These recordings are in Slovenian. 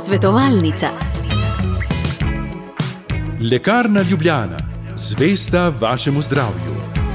Svetovalnica. Lekarna Ljubljana, zvesta vašemu zdravju.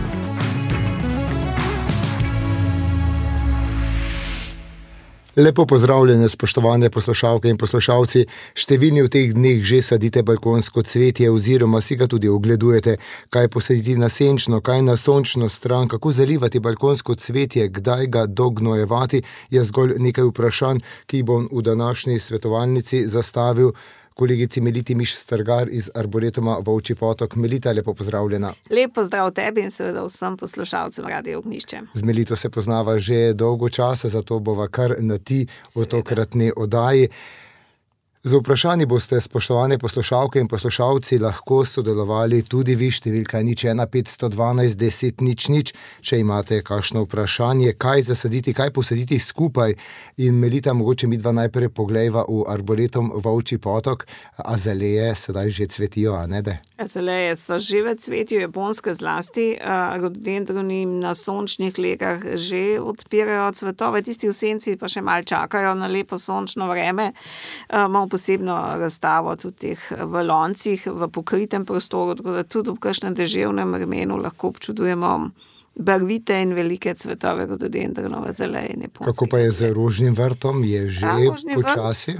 Lepo pozdravljene, spoštovane poslušalke in poslušalci. Številni v teh dneh že sadite balkonsko cvetje oziroma si ga tudi ogledujete. Kaj posaditi na senčno, kaj na sončno stran, kako zalivati balkonsko cvetje, kdaj ga dognojevati, je zgolj nekaj vprašanj, ki bom v današnji svetovalnici zastavil kolegici Meliti Miš-Strgar iz Arboretuma Volčji Potok. Melita, lepo pozdravljena. Lep pozdrav tebi in seveda vsem poslušalcem Radia Ognjišče. Z Melito se poznava že dolgo časa, zato bova kar na ti v tokratni oddaji. Z vprašanji boste, spoštovane poslušalke in poslušalci, lahko sodelovali tudi vi. Številka je 01512 10 00. Če imate kakšno vprašanje, kaj zasaditi, kaj posaditi skupaj. In Melita, mogoče midva najprej poglejva v Arboretum Volčji Potok. Azaleje sedaj že cvetijo, a ne de? Azaleje so že v cvetju, japonske zlasti. Rododendroni na sončnih legah že odpirajo cvetove, tisti v senci pa še malo čakajo na lepo sončno vreme. Posebno razstavo tudi v loncih, v pokritem prostoru, tako da tudi v kakšnem deževnem vremenu lahko občudujemo barvite in velike cvetove rododendronov, azaleje in japonske. Kako pa je z rožnim vrtom? Je že počasi?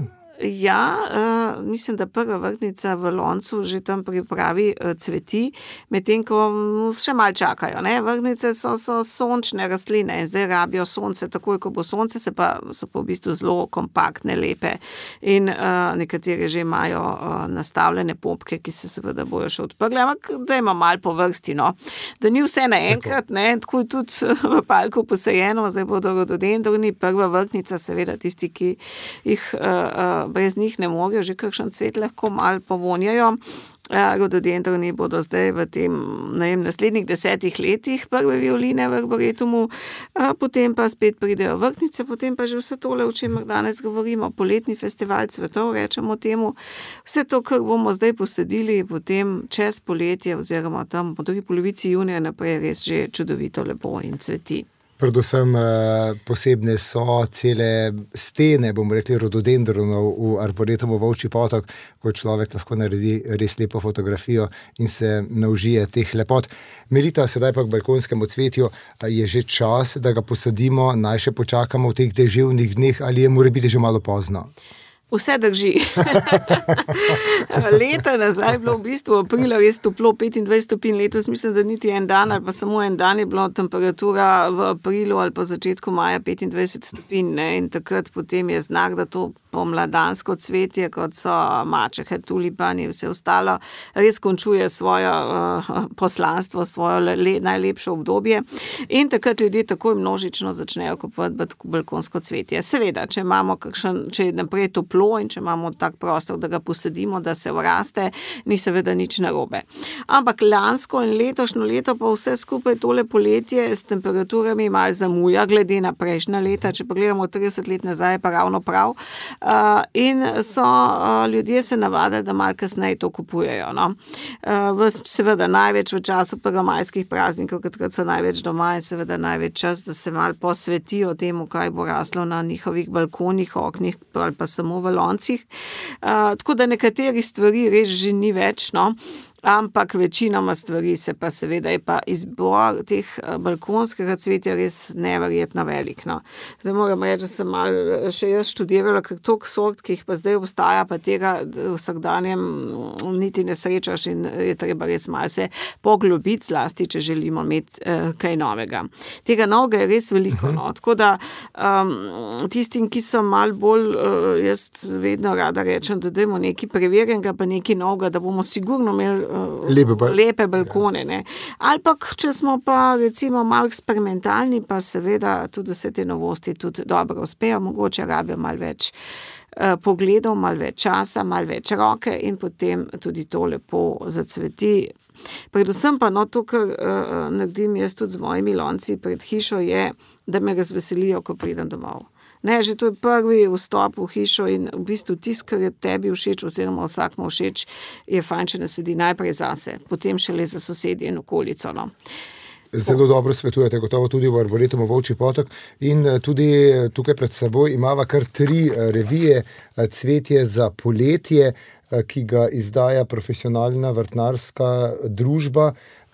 Ja, mislim, da prva vrtnica v loncu že tam pripravi cveti, medtem ko še malo čakajo. Ne? Vrtnice so sončne rastline in zdaj rabijo sonce, takoj ko bo sonce, so pa v bistvu zelo kompaktne, lepe. In nekateri že imajo nastavljene popke, ki se seveda bojo še odprli, ampak da ima malo po vrsti, no. Da ni vse naenkrat, ne, tako je tudi v parku posajeno, zdaj bodo rododendroni, prva vrtnica, seveda tisti, ki jih brez njih ne morejo, že kakšen cvet lahko malo povonjajo. Rododendroni bodo zdaj v tem, naslednjih 10 letih prve violine v Arboretumu, potem pa spet pridejo vrtnice, potem pa že vse tole, o čemer danes govorimo, poletni festival cvetov, rečemo temu, vse to, kar bomo zdaj posadili, potem čez poletje oziroma tam po drugi polovici junija naprej res že čudovito lepo in cveti. Predvsem posebne so cele stene, bomo rekli, rododendronov v Arboretumu Volčji Potok, ko človek lahko naredi res lepo fotografijo in se naužije teh lepot. Melita, sedaj pa k balkonskemu cvetju, je že čas, da ga posadimo, naj še počakamo v teh deževnih dneh ali je mora biti že malo pozno? Vse drži. Leta nazaj je bilo v bistvu aprila res toplo, 25 stopinj, letos mislim, da niti en dan ali pa samo en dan je bila temperatura v aprilu ali pa začetku maja 25 stopinj, ne? In takrat potem je znak, da to pomladansko cvetje, kot so mačehe, tulipani in vse ostalo, res končuje svojo poslanstvo, svojo najlepše obdobje in takrat ljudje takoj množično začnejo kupovati balkonsko cvetje. Seveda, če je naprej toplo in če imamo tak prostor, da ga posadimo, da se vraste, ni seveda nič narobe. Ampak lansko in letošnjo leto pa vse skupaj tole poletje s temperaturami malo zamuja, glede na prejšnja leta, če pa gledamo 30 let nazaj, pa ravno prav. In ljudje se navadajo, da malo kasneje to kupujejo. No? Seveda največ v času prvomajskih praznikov, takrat so največ doma in seveda največ čas, da se malo posvetijo temu, kaj bo raslo na njihovih balkonih, oknih ali pa samo v loncih. Tako da nekateri stvari res že ni več, no. Ampak večinoma stvari se pa seveda je pa izbor teh balkonskega cvetja res neverjetno velik, no. Zdaj moram reči, da sem malo še jaz študirala, ker toliko sort, ki jih pa zdaj obstaja, pa tega vsakdanjem niti ne srečaš in je treba res malo se poglobiti, zlasti, če želimo imeti kaj novega. Tega novega je res veliko, no. Tako da tistim, ki so malo bolj, jaz vedno rada rečem, da dajmo nekaj preverjenega, pa nekaj novega, da bomo sigurno imeli lepe balkone, ne. Ali pa, če smo pa recimo malo eksperimentalni, pa seveda tudi vse te novosti tudi dobro uspejo, mogoče rabijo malo več pogledov, malo več časa, malo več roke in potem tudi to lepo zacveti. Predvsem pa to, kar naredim jaz tudi z mojimi lonci pred hišo, je, da me razveselijo, ko pridem domov. Ne, že to je prvi vstop v hišo in v bistvu tisto, kar je tebi všeč oziroma vsakmu všeč, je fajn, če nasedi najprej zase, potem šele za sosedje in okolico, no. zelo dobro svetujete, gotovo tudi v Arboretumu Volčji potok in tudi tukaj pred seboj imava kar 3 revije Cvetje za poletje, ki ga izdaja profesionalna vrtnarska družba,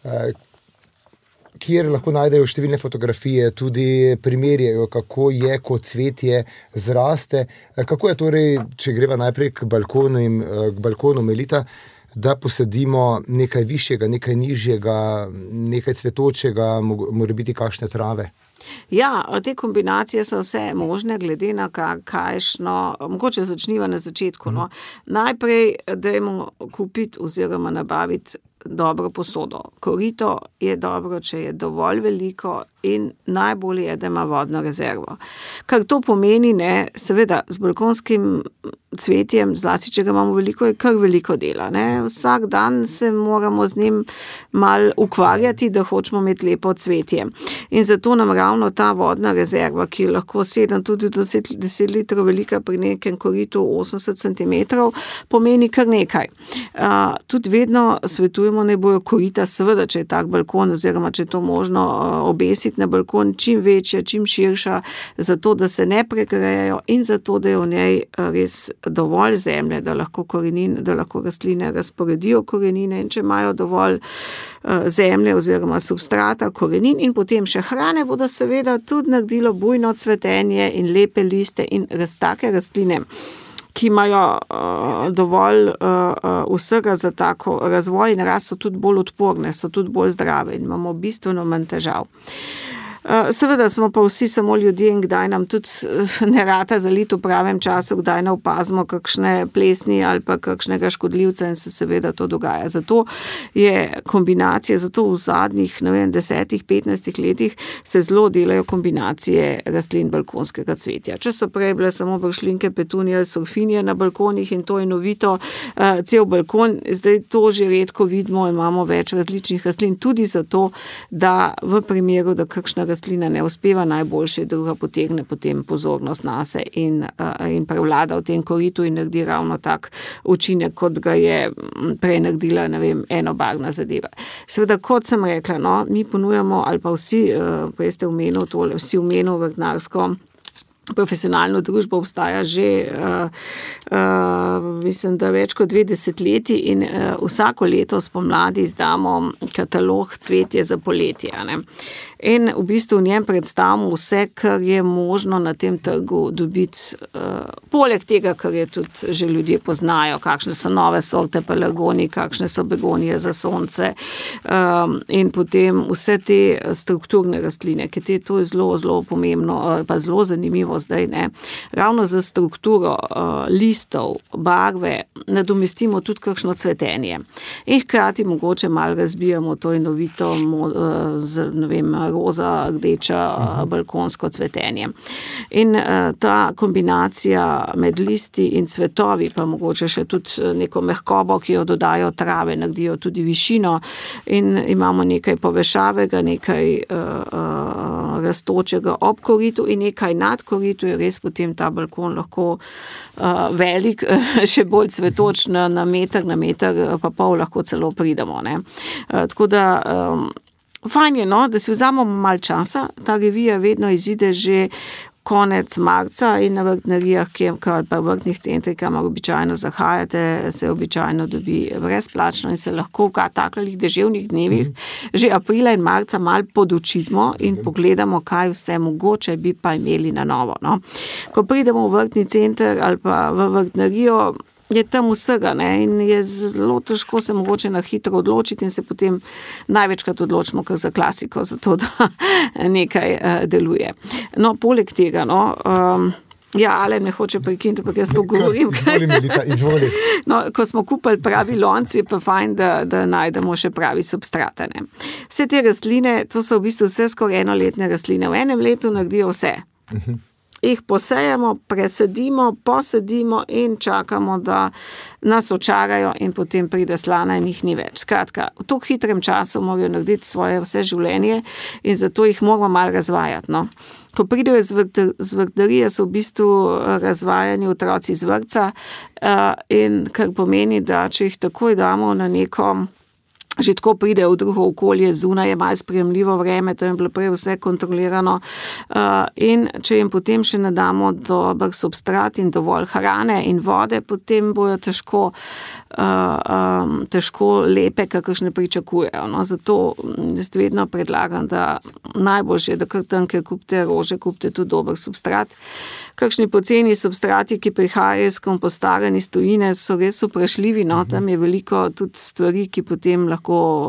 kjer lahko najdejo številne fotografije, tudi primerjajo, kako je, ko cvetje zraste. Kako je torej, če greva najprej k balkonu Melita, da posadimo nekaj višjega, nekaj nižjega, nekaj cvetočega, mora biti kakšne trave? Ja, te kombinacije so vse možne, glede na kakšno, mogoče začniva na začetku. No. Najprej dajmo kupiti oziroma nabaviti dobro posodo. Korito je dobro, če je dovolj veliko in najbolje je, da ima vodno rezervo. Kar to pomeni, ne, seveda, z balkonskim cvetjem, zlasti, če ga imamo veliko, je kar veliko dela. Ne. Vsak dan se moramo z njim mal ukvarjati, da hočemo imeti lepo cvetje. In zato nam ravno ta vodna rezerva, ki je lahko 7 tudi do 10 litrov velika pri nekem koritu 80 cm, pomeni kar nekaj. Tudi vedno svetujemo, ne bojo korita, seveda, če je tak balkon, oziroma če je to možno obesiti na balkon, čim večja, čim širša, zato, da se ne pregrejejo in zato, da je v njej res dovolj zemlje, da lahko rastline razporedijo korenine in če imajo dovolj zemlje oziroma substrata, korenin in potem še hrane, bodo seveda tudi naredilo bujno cvetenje in lepe liste in take rastline, ki imajo dovolj vsega za tako razvoj in rast, so tudi bolj odporne, so tudi bolj zdrave in imamo bistveno manj težav. Seveda smo pa vsi samo ljudje in kdaj nam tudi ne rata zaliti v pravem času, kdaj ne opazimo kakšne plesni ali pa kakšnega škodljivca in se seveda to dogaja. Zato je kombinacija, zato v zadnjih 10-15 letih se zelo delajo kombinacije rastlin balkonskega cvetja. Če so prej bile samo bršlinke, petunije, surfinije na balkonih in to je novito, cel balkon, zdaj to že redko vidimo, imamo več različnih rastlin, tudi zato, da v primeru, da kakšna rastlina ne uspeva najboljše, druga potegne potem pozornost nase in prevlada v tem koritu in naredi ravno tak učinek, kot ga je prej naredila, enobarvna zadeva. Seveda, kot sem rekla, no, mi ponujamo, ali pa vsi, prej ste omenil tole, vsi omenil vrtnarsko profesionalno družbo obstaja že, mislim, da več kot 2 desetletji in vsako leto spomladi izdamo katalog Cvetje za poletje. Ne? In v bistvu v njem predstavimo vse, kar je možno na tem trgu dobiti, poleg tega, kar je tudi že ljudje poznajo, kakšne so nove sorte pelargonij, kakšne so begonije za sonce in potem vse te strukturne rastline, ki to je zelo, zelo pomembno, pa zelo zanimivo zdaj, ne. Ravno za strukturo listov, barve, nadomestimo tudi kakšno cvetenje. In hkrati mogoče malo razbijamo to enovito, roza, rdeča, balkonsko cvetenje. In ta kombinacija med listi in cvetovi, pa mogoče še tudi neko mehkobo, ki jo dodajo trave, naredijo tudi višino in imamo nekaj povešavega, nekaj rastočega ob koritu in nekaj nad koritu, je res potem ta balkon lahko velik, še bolj cvetoč, na meter pa pol lahko celo pridemo. Ne? Tako da fajn je, no, da si vzamemo malo časa, ta revija vedno izide že konec marca in na vrtnarijah, ali pa vrtnih centrih, kamor običajno zahajate, se običajno dobi brezplačno in se lahko v takih deževnih dnevih že aprila in marca malo podučimo in pogledamo, kaj vse mogoče bi pa imeli na novo. No. Ko pridemo v vrtni center ali pa v vrtnarijo, je tam vsega, ne, in je zelo težko se mogoče na hitro odločiti in se potem največkrat odločimo kar za klasiko, zato da nekaj deluje. No, poleg tega, no, Ale ne hoče prekiniti, ampak jaz to govorim. Izvoli. No, ko smo kupili pravi lonc, je pa fajn, da najdemo še pravi substrate. Ne. Vse te rastline, to so v bistvu vse skoraj enoletne rastline. V enem letu naredijo vse. Jih posejemo, presadimo, posadimo in čakamo, da nas očarajo in potem pride slana in jih ni več. Skratka, v tako hitrem času morajo narediti svoje vse življenje in zato jih moramo malo razvajati. No. Ko pridejo z vrtnarije, so v bistvu razvajani otroci iz vrtca in kar pomeni, da če jih takoj damo na neko že tako pridejo v drugo okolje, zunaj je malo sprejemljivo vreme, tam je bilo prej vse kontrolirano in če jim potem še ne damo dober substrat in dovolj hrane in vode, potem bojo težko lepe, kakršne pričakujejo. No, zato jaz vedno predlagam, da najboljše je, da kar tam, kjer kupite rože, kupite tudi dober substrat. Kakšni poceni substrati, ki prihajajo iz kompostaranja iz tujine, so res vprašljivi, no, tam je veliko tudi stvari, ki potem lahko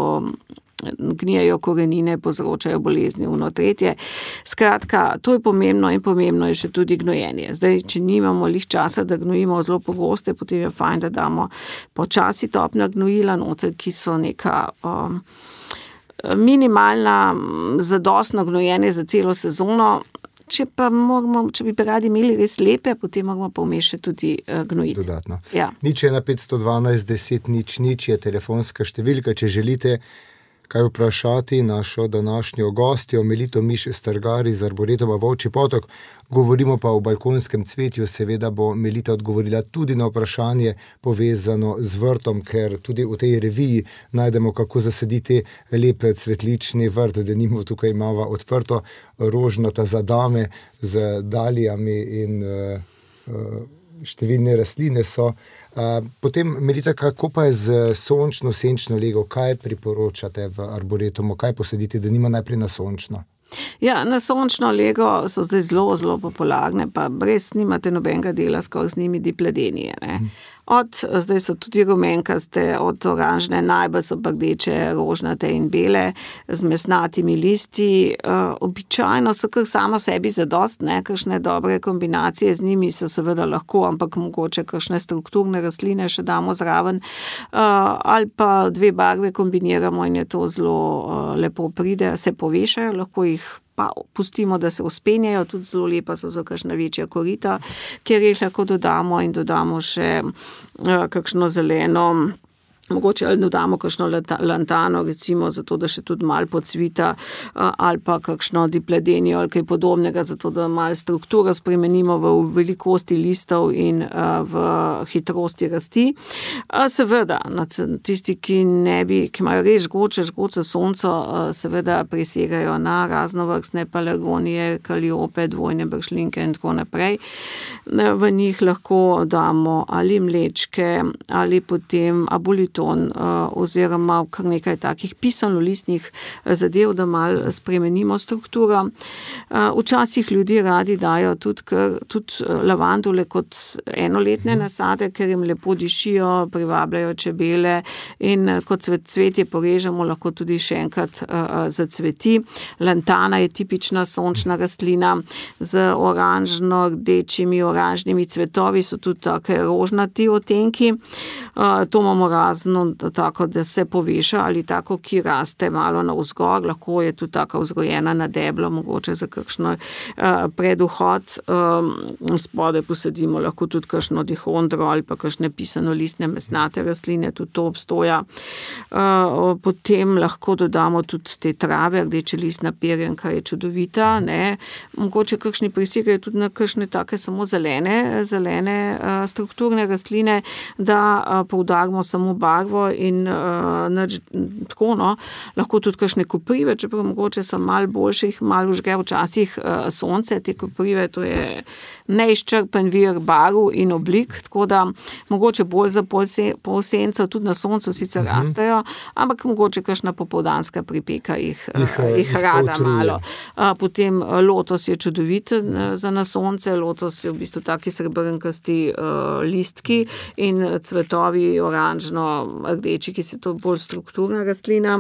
gnijajo korenine, povzročajo bolezni, tretje. Skratka, to je pomembno in pomembno je še tudi gnojenje. Zdaj, če nimamo lih časa, da gnojimo zelo pogoste, potem je fajn, da damo počasi topna gnojila noter, ki so neka minimalna zadostno gnojenje za celo sezono. Če bi radi imeli res lepe, potem moramo pa vmes še tudi gnojiti. Dodatno. Ja. 01512 10 00 je telefonska številka, če želite kaj vprašati našo današnjo gostjo, Melito Miš Stargar iz Arboretuma Volčji Potok. Govorimo pa o balkonskem cvetju, seveda bo Melita odgovorila tudi na vprašanje povezano z vrtom, ker tudi v tej reviji najdemo, kako zasaditi lep cvetlični vrt, denimo tukaj imamo odprto rožnata za dame z dalijami in številne rastline so. Potem, Melita, kako pa je z sončno, senčno lego? Kaj priporočate v Arboretumu? Kaj posaditi, da nima najprej na sončno? Ja, na sončno lego so zdaj zelo, zelo popularne, pa brez nimate nobenega dela skoraj z njimi dipledenije. Zdaj so tudi rumenkaste, od oranžne, najbolj so pa rdeče, rožnate in bele, z mesnatimi listi. Običajno so kar samo sebi zadost, kakšne dobre kombinacije z njimi so seveda lahko, ampak mogoče kakšne strukturne rastline še damo zraven, ali pa 2 barve kombiniramo in je to zelo lepo pride, se povešajo, lahko jih pa pustimo, da se uspenjajo, tudi zelo lepa so za kakšna večja korita, kjer jih lahko dodamo in dodamo še kakšno zeleno, mogoče ali dodamo kakšno lantano, recimo, zato da še tudi malo pocvita, ali pa kakšno dipledenijo ali kaj podobnega, zato da malo strukturo spremenimo v velikosti listov in v hitrosti rasti. Seveda, tisti, ki imajo res žgoče sonco, seveda prisegajo na raznovrstne pelargonije, kaliope, dvojne bršljanke in tako naprej. V njih lahko damo ali mlečke, ali potem aboliton, oziroma kar nekaj takih pisanolistnih zadev, da malo spremenimo strukturo. Včasih ljudi radi dajo tudi lavandule kot enoletne nasade, ker jim lepo dišijo, privabljajo čebele in kot cvetje porežemo, lahko tudi še enkrat zacveti. Lantana je tipična sončna rastlina z oranžno-rdečimi, oranžnimi cvetovi, so tudi take rožnati odtenki. To imamo razno, tako, da se poveša ali tako, ki raste malo navzgor, lahko je tudi tako vzgojena na deblo, mogoče za kakšno preduhod. Spodaj posadimo lahko tudi kakšno dihondro ali pa kakšne pisanolistne mesnate rastline, tudi to obstoja. Potem lahko dodamo tudi te trave, rdeče listna perjenka je čudovita, mogoče kakšni prisegajo tudi na kakšne take samo zelene strukturne rastline, da poudarimo samo barvo in tako, lahko tudi kakšne koprive, čeprav mogoče so malo boljših, malo užge včasih sonce, te koprive, to je neizčrpen vir barv in oblik, tako da mogoče bolj za polsenca, tudi na soncu sicer rastejo, ampak mogoče kakšna popoldanska pripeka jih rada malo. Potem lotos je čudovit za na sonce, lotos je v bistvu taki srebrnkasti listki in cvetovi oranžno-rdeči, ki se to bolj strukturna rastlina.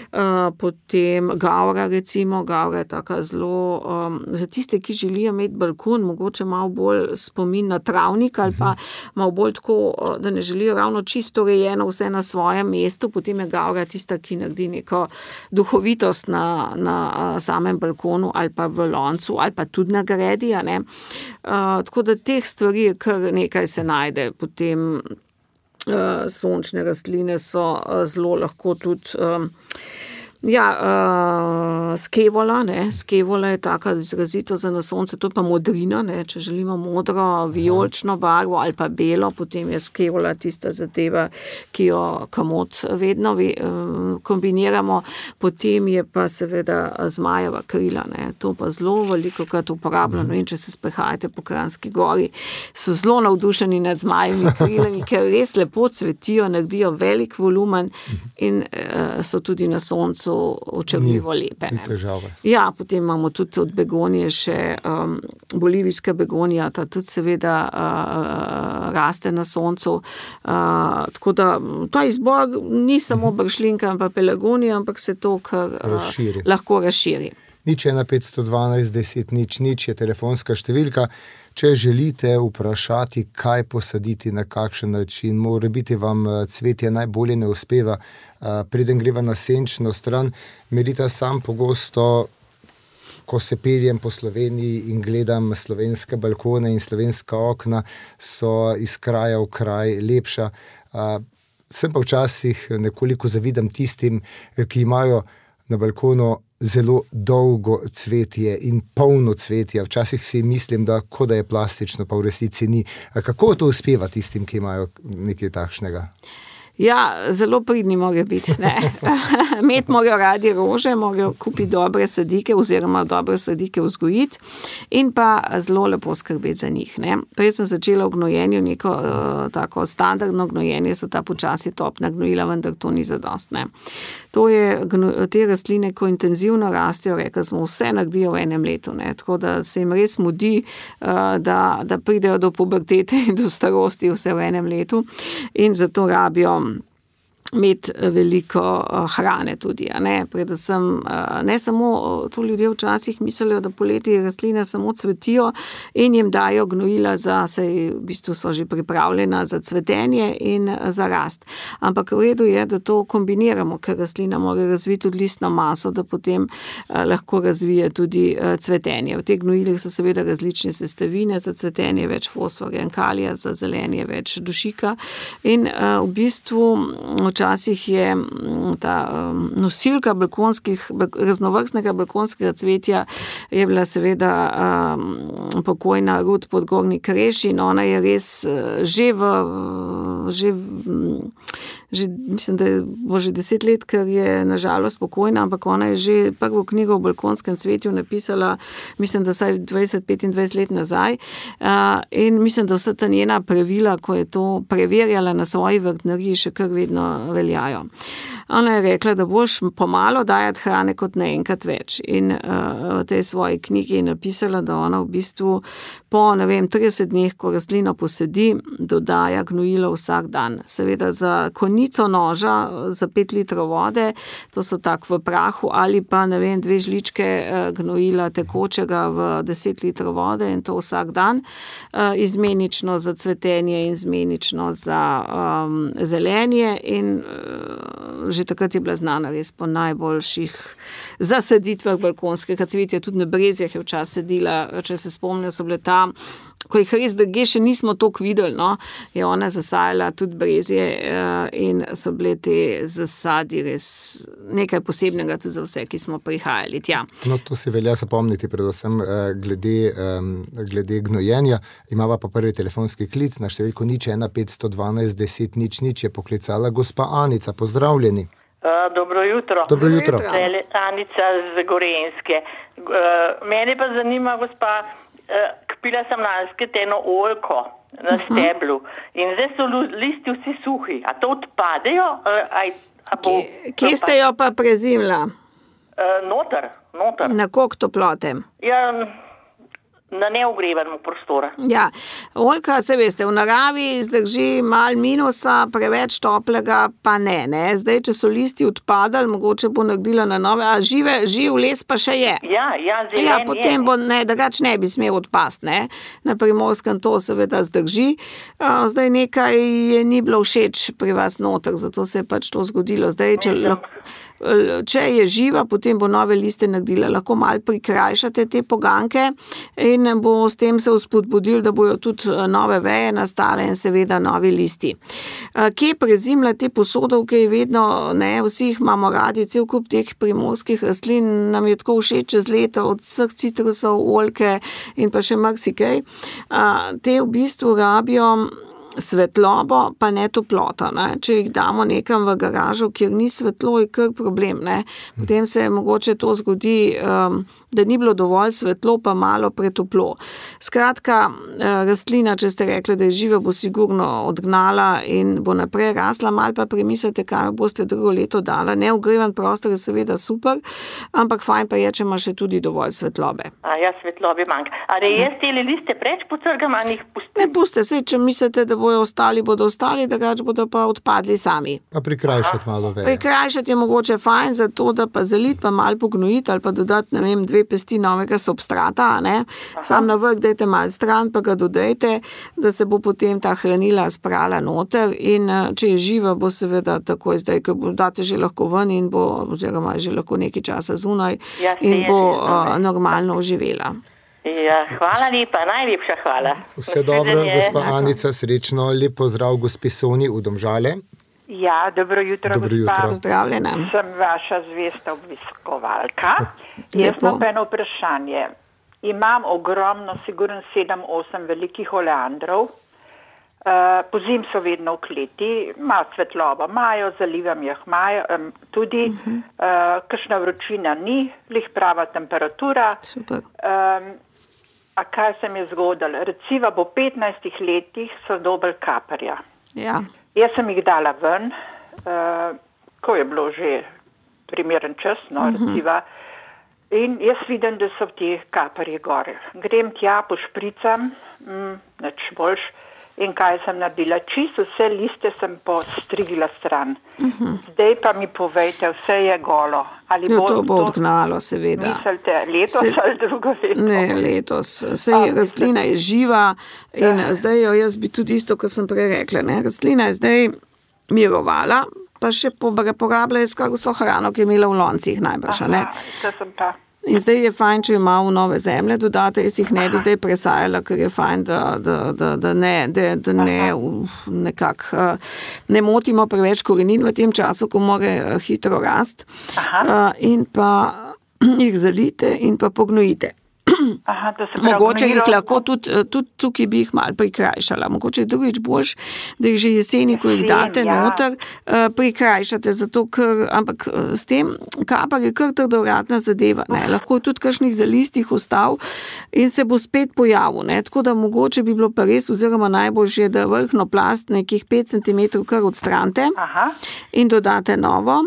Potem gavra, recimo, gavra je taka zelo, za tiste, ki želijo imeti balkon, mogoče malo bolj spomin na travnik ali pa malo bolj tako, da ne želijo ravno čisto urejeno vse na svojem mestu, potem je gavra tista, ki naredi neko duhovitost na samem balkonu ali pa v loncu ali pa tudi na gredi, tako da teh stvari kar nekaj se najde. Potem sončne rastline so zelo lahko tudi Ja, skevola, ne. Skevola je taka izrazito za na sonce, to je pa modrina, ne. Če želimo modro, vijolično barvo ali pa belo, potem je skevola tista zadeva, ki jo kamot vedno kombiniramo. Potem je pa seveda zmajeva krila, ne. To pa zelo velikokrat uporabljeno in če se sprehajate po Kranjski gori, so zelo navdušeni nad zmajevimi krilami, ker res lepo cvetijo, naredijo velik volumen in so tudi na soncu očarljivo lepe. Ni težave. Ja, potem imamo tudi od begonije še bolivijska begonija, ta tudi seveda raste na soncu. Tako da ta izbor ni samo bršljenka, ampak pelargonija, ampak se to kar lahko razširi. 01512 10 00 je telefonska številka. Če želite vprašati, kaj posaditi, na kakšen način, morebiti vam cvetje najbolje ne uspeva, preden greva na senčno stran, Melita, sam pogosto, ko se peljem po Sloveniji in gledam slovenske balkone in slovenska okna, so iz kraja v kraj lepša. Sem pa včasih nekoliko zavidam tistim, ki imajo na balkonu zelo dolgo cvetje in polno cvetja. Včasih si mislim, da kot da je plastično, pa v resnici ni. Kako to uspeva tistim, ki imajo nekaj takšnega? Ja, zelo pridni morajo biti, ne. Imeti morajo radi rože, morajo kupiti dobre sadike oziroma dobre sadike vzgojiti in pa zelo lepo skrbeti za njih, ne. Prej sem začela v gnojenju neko tako standardno gnojenje, so ta počasi topna gnojila, vendar to ni zadost, ne. To je, te rastline, ko intenzivno rastejo, rekli smo, vse naredijo v enem letu, ne. Tako da se jim res mudi, da pridejo do pubertete in do starosti vse v enem letu in zato rabijo imeti veliko hrane tudi, ne, predvsem, ne samo, to ljudje včasih mislijo, da poleti rastline samo cvetijo in jim dajo gnojila v bistvu so že pripravljena za cvetenje in za rast. Ampak v redu je, da to kombiniramo, ker rastlina mora razviti tudi listno maso, da potem lahko razvije tudi cvetenje. V teh gnojilih so seveda različne sestavine, za cvetenje več fosforja in kalija, za zelenje več dušika in v bistvu včasih je ta nosilka raznovrstnega balkonskega cvetja je bila seveda pokojna Rut Podgornik Kreš in ona je res mislim, da bo že 10 let, ker je nažalost pokojna, ampak ona je že prvo knjigo o balkonskem cvetju napisala, mislim, da vsaj 20-25 let nazaj in mislim, da vsa ta njena pravila, ko je to preverjala na svoji vrtnariji, še kar vedno veljajo. Ona je rekla, da boš pomalo dajati hrane kot naenkrat več in v tej svoji knjigi je napisala, da ona v bistvu po, 30 dneh, ko rastlino posedi, dodaja gnojilo vsak dan. Seveda za konico noža, za 5 litrov vode, to so tako v prahu, ali pa, 2 žličke gnojila tekočega v 10 litrov vode in to vsak dan, izmenično za cvetenje in izmenično za zelenje in že takrat je bila znana res po najboljših zasaditvah balkonskega cvetja, tudi na brezjah je včasih sedila, če se spomnijo, so bile tam, ko jih res drugje še nismo toliko videli, no, je ona zasajala tudi brezje in so bile te zasadi res nekaj posebnega tudi za vse, ki smo prihajali tja. No, to se velja zapomniti, predvsem glede gnojenja. Imava pa prvi telefonski klic na številko 01512 10 00 je poklicala gospa Anica. Pozdravljeni. Dobro jutro. Dobro jutro. Anica z Gorenjske. Mene pa zanima, gospa, kupila sem lanskega eno oljko na steblu in zdaj so listi vsi suhi. A to odpadejo? Kje ste jo pa prezimila? Noter. Na koliko toplote? Ja, na neogrevanem prostoru. Ja, oljka, se veste, v naravi zdrži malo minusa, preveč toplega pa ne. Zdaj, če so listi odpadali, mogoče bo naredila na nove, a živ les pa še je. Ja, zelen je. Ja, potem bo, drugače ne bi smel odpasti, ne. Na Primorskem to seveda zdrži. Zdaj nekaj je ni bilo všeč pri vas noter, zato se je pač to zgodilo. Zdaj, če je živa, potem bo nove liste naredila. Lahko malo prikrajšate te poganke in in bo s tem se vzpodbudil, da bojo tudi nove veje nastale in seveda novi listi. Kje prezimljati posodovke je vedno, vsi jih imamo radi, cel kup teh primorskih rastlin, nam je tako všeč čez leta, od vseh citrusov, oljke in pa še marsikaj. Te v bistvu rabijo svetlobo, pa ne toploto. Če jih damo nekam v garažo, kjer ni svetlo, je kar problem. Potem se mogoče to zgodi, da ni bilo dovolj svetlo, pa malo pretoplo. Skratka, rastlina, če ste rekli, da je živa, bo sigurno odgnala in bo naprej rasla, malo pa premislite, kaj boste drugo leto dala. Neogrevan prostor je seveda super, ampak fajn pa je, če ima še tudi dovolj svetlobe. Ja, svetlobe manjka. Ali jaz te liste preč pocrgam, ali jih pustim? Ne puste, če mislite, da bodo ostali, drugače bodo pa odpadli sami. Pa prikrajšati malo veje. Prikrajšati je mogoče fajn, zato da pa zaliti, pa malo pognojiti ali pa dodati, 2 pesti novega substrata, Sam na vrh dajte malo stran, pa ga dodajte, da se bo potem ta hranila sprala noter in če je živa, bo seveda takoj zdaj, ko bo date že lahko ven in bo, oziroma že lahko nekaj časa zunaj in bo normalno oživela. Ja, hvala lepa, najlepša hvala. Vse dobro, gospa Anica, srečno, lep pozdrav gospi Soni v Domžale. Ja, dobro jutro, gospa. Pozdravljena. Sem vaša zvesta obiskovalka. Jaz imam eno vprašanje. Imam ogromno, sigurno 7-8 velikih oleandrov. Pozim so vedno v kleti, ima svetlobo, imajo, zalivam jih, imajo tudi, kakšna vročina ni, lih prava temperatura. Super. A kaj se mi je zgodilo? Recimo po 15 letih so dobili kaparja. Ja. Jaz sem jih dala ven, ko je bilo že primeren čas, recimo, in jaz vidim, da so ti kaparji gore. Grem tja, pošpricam, nič boljš. In kaj sem naredila? Čisto vse liste sem postrigla stran. Zdaj pa mi povejte, vse je golo. Ali to bo odgnalo, seveda. Mislite, letos ali drugo leto? Ne, letos. Rastlina je živa in zdaj jaz bi tudi isto, kot sem prej rekla. Rastlina je zdaj mirovala, pa še porablja skoraj vso hrano, ki je imela v loncih najbrž. To sem pa. In zdaj je fajn, če jo malo v nove zemlje dodate, jaz jih ne bi zdaj presajala, ker je fajn, da ne motimo preveč korenin v tem času, ko more hitro rast. In pa jih zalite in pa pognojite. Mogoče jih lahko tudi tukaj bi jih malo prikrajšala. Mogoče je drugič boljš, da jih že jeseni, ko jih date noter, prikrajšate, zato ker, ampak s tem kapar je kar trdovratna zadeva. Lahko je tudi kakšnih zalistih ostal in se bo spet pojavil. Tako da mogoče bi bilo pa res, oziroma najboljše, da vrhno plast nekih 5 cm kar odstranite in dodate novo.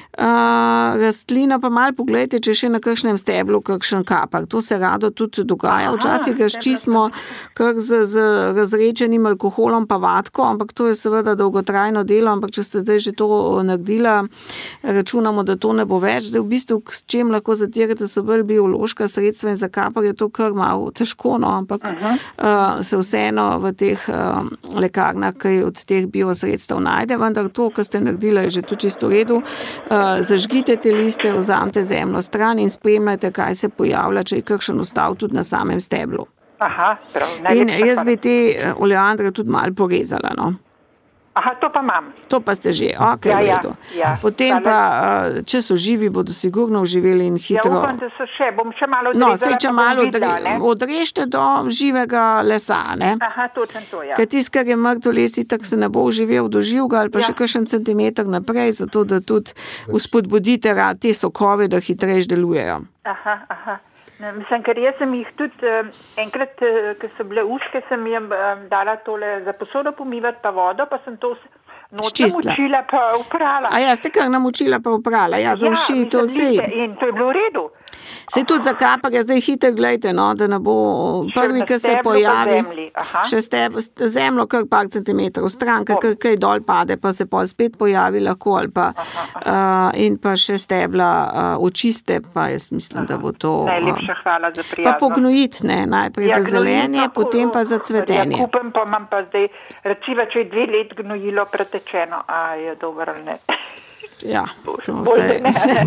Rastlina pa malo pogledajte, če še na kakšnem steblu kakšen kapar. To se rado tudi dogaja. Včasih ga ščistimo kar z razrečenim alkoholom pa vatko, ampak to je seveda dolgotrajno delo, ampak če ste zdaj že to naredila, računamo, da to ne bo več. Zdaj v bistvu, s čem lahko zatirate, so bolj biološka sredstva in za kapar je to kar malo težko, ampak se vseeno v teh lekarnah kaj od teh biosredstev najde, vendar to, kar ste naredila, je že tu čisto v redu. Zažgite te liste, vzamete zemljo stran in spremljajte, kaj se pojavlja, če je kakšen ostal tudi na samem steblu. In jaz bi te oleandre tudi malo porezala, to pa imam. To pa ste že, v redu. Potem pa, če so živi, bodo sigurno uživeli in hitro. Ja, upam, da so še, bom še malo odrezala. Če malo odrežete do živega lesa, točno to, ja. Ker tisto, kar je mrtvo les, tak se ne bo uživel do živega ali pa še kakšen centimeter naprej, zato da tudi vzpodbudite te sokove, da hitreje delujejo. Mislim, ker jaz sem jih tudi enkrat, ko so bile uške, sem jim dala tole za posodo pomivati pa vodo, pa sem to namučila pa uprala. Ste kar namučila pa uprala, za uši to vse. In to je bilo v redu. Se tudi za kapar je zdaj hiter, gledajte, da ne bo prvi, ki se pojavi, še zemljo kar par centimetrov stran, kaj dol pade, pa se pol spet pojavi lahko, ali pa in pa še stebla očiste, pa jaz mislim, da bo to. Najlepša hvala za prijaznost. Pa pognojiti, najprej za zelenje, potem pa za cvetenje. Kupem pa imam pa zdaj, recimo, če je 2 let gnojilo pretečeno, je dobro ali ne. Ja, to zdaj.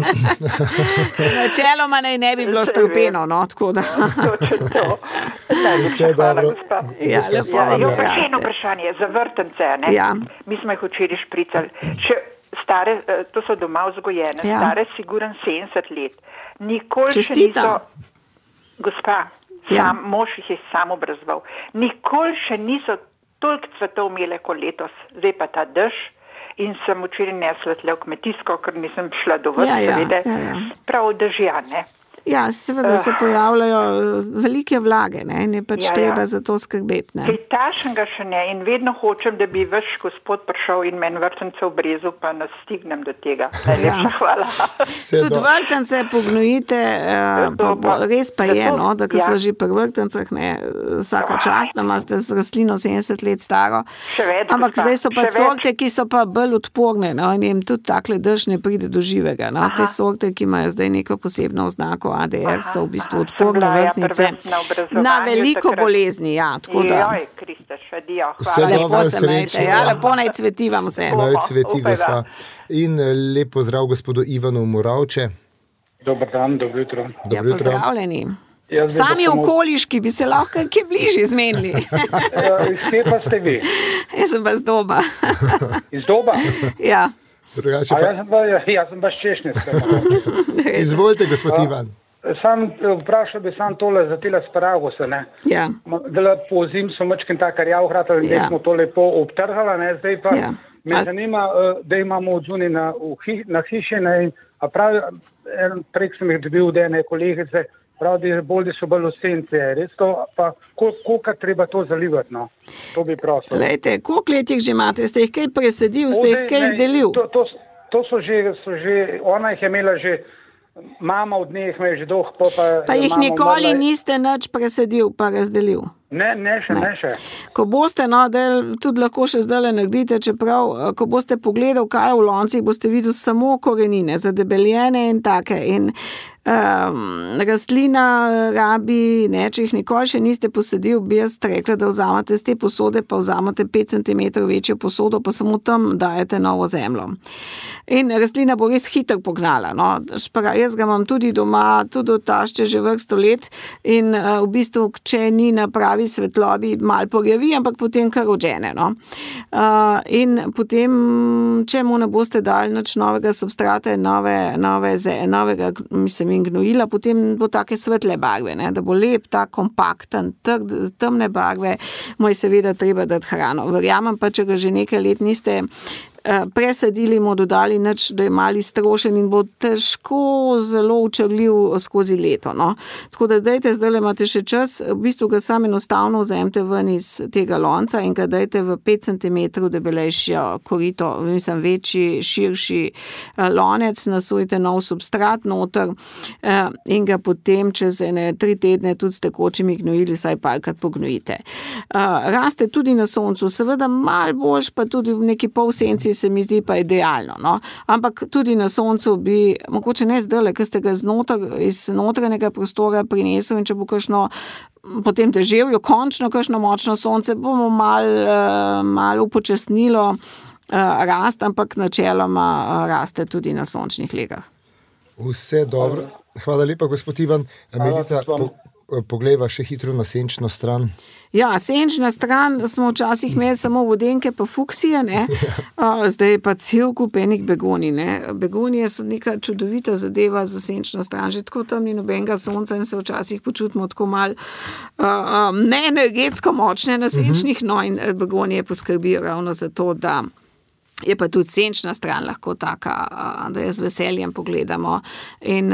Načeloma ne bi bilo strupeno, no, tako da. Vse dobro. Ja, lepo vam Pa še raste. eno vprašanje, za vrtence, ne? Ja. Mi smo jih včeraj špricali. Stare, to so doma vzgojene, Ja. stare siguran 70 let. Nikoli še Čestitam. niso, gospa, Ja. mož jih je sam obrazoval, nikoli še niso toliko cvetov imele kot letos, zdaj pa ta dež. In sem včeraj nesla tle v kmetijsko, ker nisem šla do vrst, seveda, prav dežja, ne. Ja, seveda se pojavljajo velike vlage, ne pač treba za to skrbeti, ne. Kaj tašnega še ne in vedno hočem, da bi vaš gospod prišel in meni vrtence obrezal, pa nas stignem do tega. Najlepša hvala. Tudi vrtence pognojite, res pa je, no, da ko smo že pri vrtencah, ne, vsaka čast, da imate z rastlino 70 let staro, ampak zdaj so pa sorte, ki so pa bolj odporne, no, in jim tudi takle dež ne pride do živega, no, te sorte, ki imajo zdaj neko posebno oznako ADR, so v bistvu odporne vrtnice na veliko bolezni, ja, tako da. Joj, Kristaš, adijo, Vse hvala. dobro, srečno. Ja, lepo naj cveti vam vse. Naj cveti, gospa. In lep pozdrav gospodu Ivanu Moravče. Dober dan, dobro jutro. Ja, pozdravljeni. Jaz zdaj Sami samo- okoliški bi se lahko kje bližje zmenili. Iz kje pa ste vi? Jaz sem pa z Doba. Iz Doba? Ja. Drugače A pa, jaz sem pa iz Češnjevske. izvolite, gospod Ivan. Sam vprašal bi sam tole za tele sparagose, ne. Ja. Dela po zim so mačken tak rjav hratali, Ja. da smo to lepo obtrhala, ne, zdaj pa Ja. me zanima, da imamo odzuni na hiši, ne, in a pravi, prek sem jih dobil od ene kolegice, pravi, da bolj so bolj osence, res to, pa koliko treba to zalivati, no, to bi prosil. Lejte, koliko let jih že imate? Ste jih kaj presadil, ste jih kaj izdelil? To so že, ona jih je imela že, mama od njih me je že dolgo, Pa jih mama nikoli umrla. niste nič presadil, pa razdelil. Ne še. Ko boste, no, da tudi lahko še zdaj naredite, čeprav, ko boste pogledal, kaj je v loncih, boste videli samo korenine, zadebeljene in take. In rastlina rabi, ne, če jih nikoli še niste posadil, bi jaz rekla, da vzamete z te posode, pa vzamete 5 cm večjo posodo, pa samo tam dajete novo zemljo. In rastlina bo res hitro pognala. No. Jaz ga imam tudi doma, tudi od tašče že vrsto let in v bistvu, če ni na pravi svetlobi, malo porjavi, ampak potem kar odžene. No. In potem, če mu ne boste dali nič novega substrata, novega, mislim, in gnojila, potem bo take svetle barve, ne, da bo lep, tak kompakten, temne barve, mu je seveda treba dati hrano. Verjamem pa, če ga že nekaj let niste presadili, mu dodali nič, da je mali strošen in bo težko zelo učrljiv skozi leto. No. Tako da zdaj imate še čas, v bistvu ga sam enostavno vzemite ven iz tega lonca in ga dajte v 5 cm debelejšjo korito, mislim, večji, širši lonec, nasujte nov substrat noter in ga potem čez 3 tedne tudi s tekočimi gnojili vsaj parkrat pognojite. Raste tudi na soncu, seveda malo boljš, pa tudi v neki pol senci se mi zdi pa idealno, no. Ampak tudi na soncu bi, mogoče ne zdajle, ker ste ga iz notranjega prostora prinesel in če bo kakšno potem deževjo, končno kakšno močno sonce, bomo malo upočasnilo rast, ampak načeloma raste tudi na sončnih legah. Vse dobro. Hvala lepa, gospod Ivan. Melita, poglejva še hitro na senčno stran. Ja, senčna stran smo včasih imeli samo vodenke pa fuksije, ne? Zdaj je pa cel kup enih begonij, ne? Begonije so neka čudovita zadeva za senčno stran, že tako tam ni nobenega sonca in se včasih počutimo tako malo neenergetsko močne na senčnih, no, in begonije poskrbijo ravno za to, da je pa tudi senčna stran lahko taka, da jo z veseljem pogledamo. In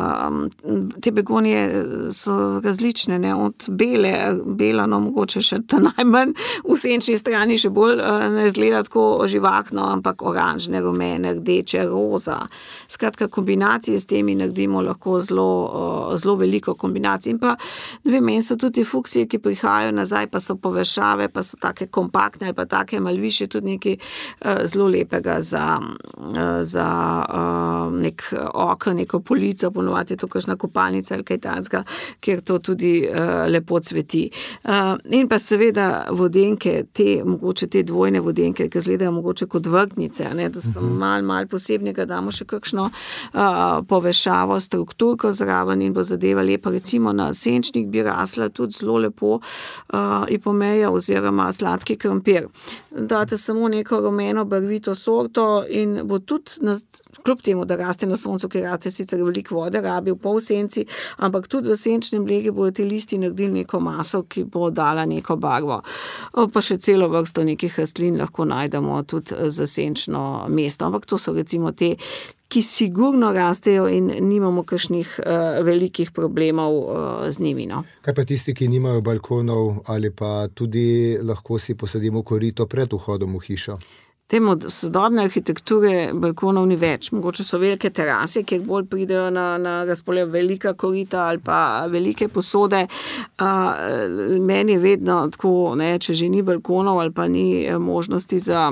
te begonije so različne, ne, od bela, no, mogoče še ta najmanj, v senčni strani še bolj ne izgleda tako živahno, ampak oranžne, rumene, rdeče, roza. Skratka, kombinacije s temi naredimo lahko zelo veliko kombinacij. In pa, ne vem, meni so tudi fuksije, ki prihajajo nazaj, pa so povešave, pa so take kompaktne ali pa take malo više, tudi neki zelo lepega za nek okno, neko polico, ponovadi je to kakšna kopalnica ali kaj takega, kjer to tudi lepo cveti. In pa seveda vodenke, mogoče te dvojne vodenke, ki izgledajo mogoče kot vrtnice, da so malo posebnega, damo še kakšno povešavo, strukturko zraven in bo zadeva lepa. Recimo na senčnik bi rasla tudi zelo lepo ipomeja oziroma sladki krompir. Date samo neko rumeno barvito sorto in bo tudi, kljub temu, da raste na soncu, ki raste sicer veliko vode, rabi v pol senci, ampak tudi v senčnem legi bodo te listi naredili neko maso, ki bo dala neko barvo. Pa še celo vrsto nekih rastlin lahko najdemo tudi za senčno mesto, ampak to so recimo te, ki sigurno rastejo in nimamo kakšnih velikih problemov z njimi. No. Kaj pa tisti, ki nimajo balkonov ali pa tudi lahko si posadimo korito pred vhodom v hišo? Temu sodobne arhitekture balkonov ni več. Mogoče so velike terase, kjer bolj pridejo na razpolago velika korita ali pa velike posode. Meni je vedno tako, če že ni balkonov ali pa ni možnosti za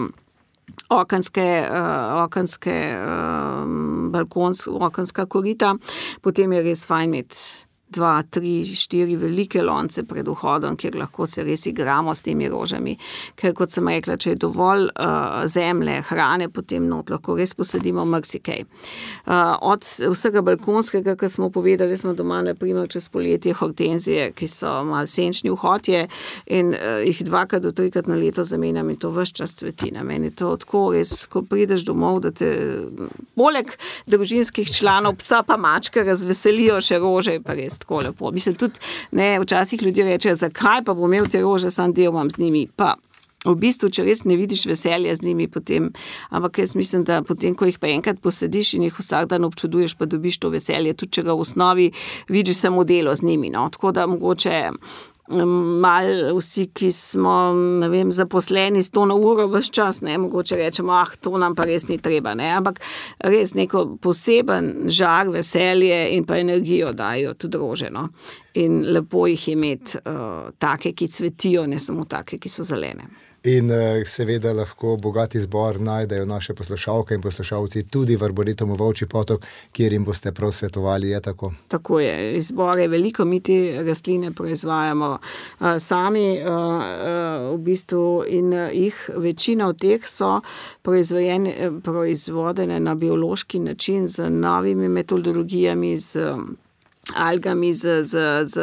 okenska korita, potem je res fajn imeti 2, 3, 4 velike lonce pred vhodom, kjer lahko se res igramo s temi rožami. Ker, kot sem rekla, če je dovolj zemlje, hrane, potem not lahko res posadimo marsikaj. Od vsega balkonskega, kar smo povedali, smo doma naprimer čez poletje hortenzije, ki so malo senčni vhodje in jih 2 do 3 na leto zamenjam in to ves čas cveti. Meni je to tako res, ko prideš domov, da te poleg družinskih članov, psa pa mačka razveselijo še rože, pa res tako lepo. Mislim, tudi, včasih ljudje rečejo, zakaj pa bom imel te rože, sam delam z njimi. Pa v bistvu, če res ne vidiš veselja z njimi potem, ampak jaz mislim, da potem, ko jih pa enkrat posadiš in jih vsak dan občuduješ, pa dobiš to veselje, tudi če ga v osnovi vidiš samo delo z njimi. No. Tako da mogoče malo vsi, ki smo, zaposleni 100 na uro ves čas, mogoče rečemo, to nam pa res ni treba, ampak res neko poseben žar, veselje in pa energijo dajo tudi rože, no. In lepo jih imeti take, ki cvetijo, ne samo take, ki so zelene. In seveda lahko bogat izbor najdejo naše poslušalke in poslušalci tudi v Arboretumu Volčji Potok, kjer jim boste prav svetovali, je tako? Tako je, izbor je veliko, mi te rastline proizvajamo sami v bistvu in večina od teh so proizvodene na biološki način z novimi metodologijami, z algami, z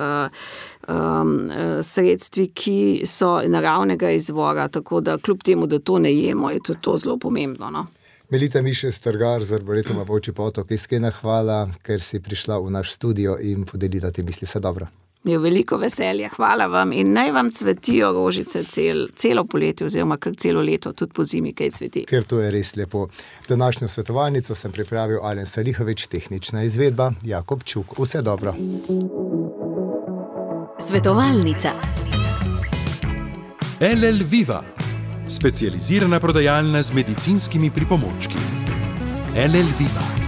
sredstvi, ki so naravnega izvora, tako da kljub temu, da to ne jemo, je to zelo pomembno. No? Melita Miše Strgar z Arboretuma Volčji Potok, iskrena hvala, ker si prišla v naš studio in podelila te misli. Vse dobro. Je veliko veselja, hvala vam in naj vam cvetijo rožice celo poletje oziroma kar celo leto, tudi po zimi kaj cveti. Ker to je res lepo. Današnjo svetovalnico sem pripravil Alen Salihovič, tehnična izvedba Jakob Čuk. Vse dobro. Svetovalnica. LL Viva, specializirana prodajalna z medicinskimi pripomočki. LL Viva.